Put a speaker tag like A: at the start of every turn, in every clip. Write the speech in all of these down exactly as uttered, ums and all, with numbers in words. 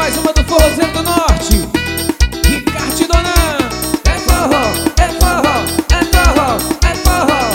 A: mais uma do Forrozeiro do Norte, Ricardo Donan. É forró, é forró, é forró, é forró.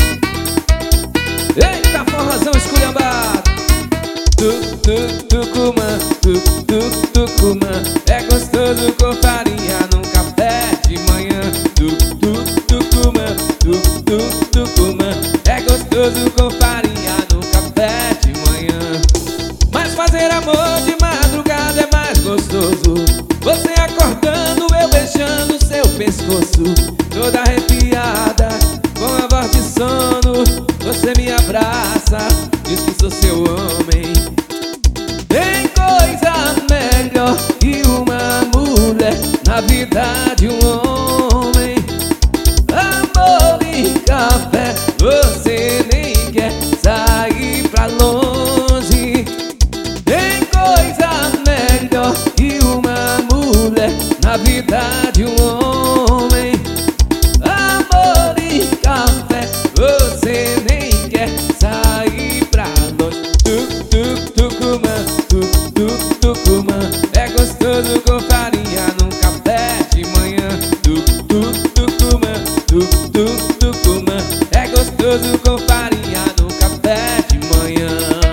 A: Eita, forrozão esculhambado. Tu, tu, tucumã, tu, tu, tucumã. É gostoso com farinha num café de manhã. Tu, tu, tucumã, tu, tu, tucumã. É gostoso com farinha num café de manhã. Mas fazer amor de madrugada é mais gostoso. Você acordando, eu beijando seu pescoço. Toda arrepiada, com a voz de sono. Você me abraça, diz que sou seu homem. Tem coisa melhor que uma mulher na vida de um homem. Amor e café, você nem quer sair pra longe. Tem coisa melhor que uma mulher na vida de um homem. Amor e café, você nem quer sair pra longe. Tu, tu, tucumã, tu, tu, tucumã. É gostoso com farinha num café de manhã. Tu, tu, tucumã, tu, tu, tucumã. É gostoso com farinha num café de manhã.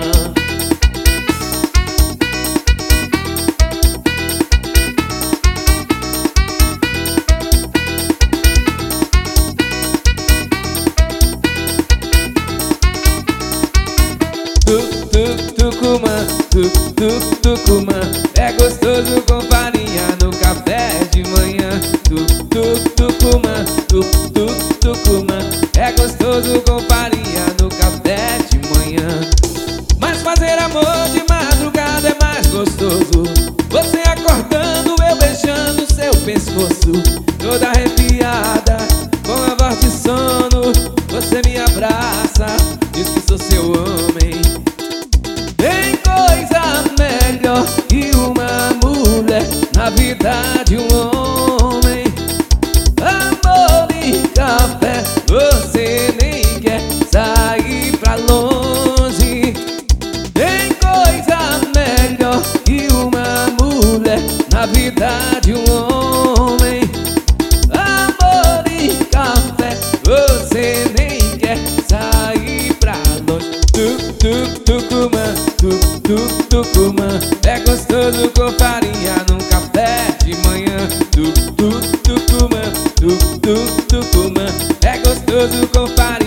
A: Tu, tu, tucumã, tu, tu, tucumã. É gostoso com farinha no café de manhã. Tu, tu, tucumã, tu, tu, tucumã. É gostoso com farinha no café de manhã. Mas fazer amor de madrugada é mais gostoso. Você acordando, eu beijando seu pescoço. Toda arrepiada, com a voz de sono. Você me abraça, diz que sou seu homem. Tem coisa melhor que uma mulher na vida de um homem. Amor e café, você nem quer sair pra longe. Tem coisa melhor que uma mulher na vida de um homem. Amor e café, você nem quer sair pra longe. Tu, tu, tucumã, tu, tu, tucumã. É gostoso com farinha num café de manhã. Tu, tu, tucumã, tu, tu, tucumã. É gostoso com farinha